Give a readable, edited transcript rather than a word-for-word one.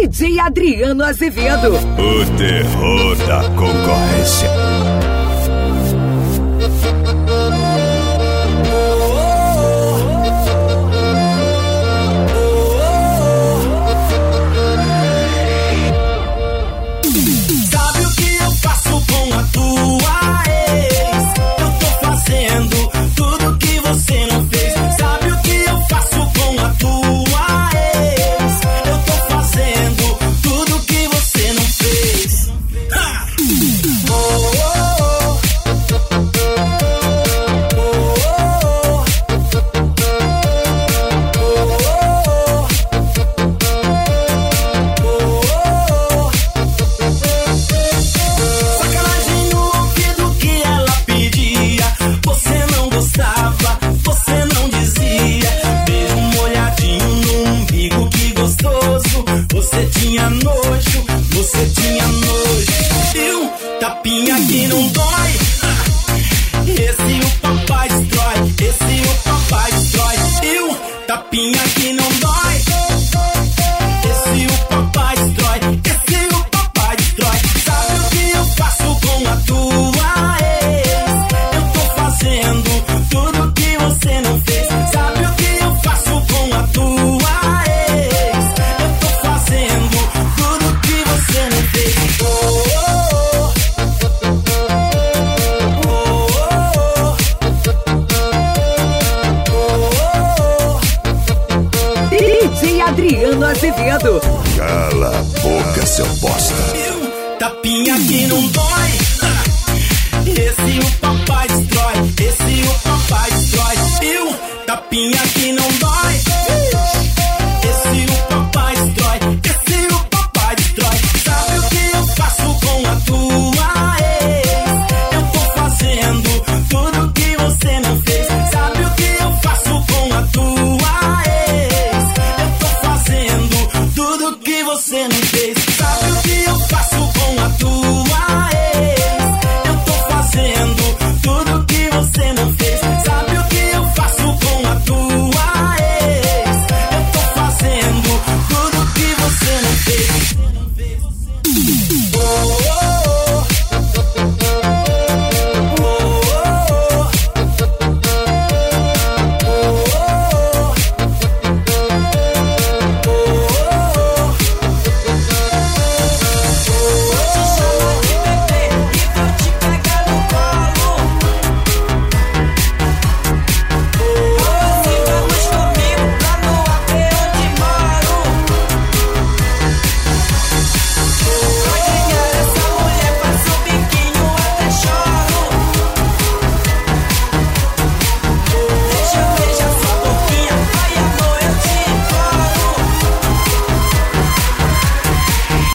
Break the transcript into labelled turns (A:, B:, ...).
A: DJ Adriano Azevedo.
B: O terror da concorrência.
C: Sabe o que eu faço com a tua ex? Eu tô fazendo tudo que você não fez. Sabe o que eu faço com a tua ex? Eu tô fazendo tudo que você não fez. Ha! Oh, oh, oh. Sacanagem no ouvido que ela pedia. Você não gostava, você não dizia. Beijo molhadinho no umbigo, que gostoso. Você tinha nojo, você tinha nojo. E um tapinha que não dói. Esse o papai destrói, esse o papai destrói. E um tapinha que não dói. Esse o papai destrói, esse o papai destrói. Sabe o que eu faço com a tua ex? Eu tô fazendo tudo que você não fez. Sabe o que eu faço com a tua ex? Eu tô fazendo tudo que você não fez. Oh, oh,
A: DJ Adriano Azevedo.
B: Cala a boca, seu bosta.
C: tapinha que não dói. Esse o papai destrói, esse o papai destrói. Tapinha que não dói. Esse o papai destrói, esse o papai destrói. Sabe o que eu faço com a tua ex? Eu tô fazendo tudo que você não fez. Sabe o que eu faço com a tua ex? Eu tô fazendo tudo que você não fez.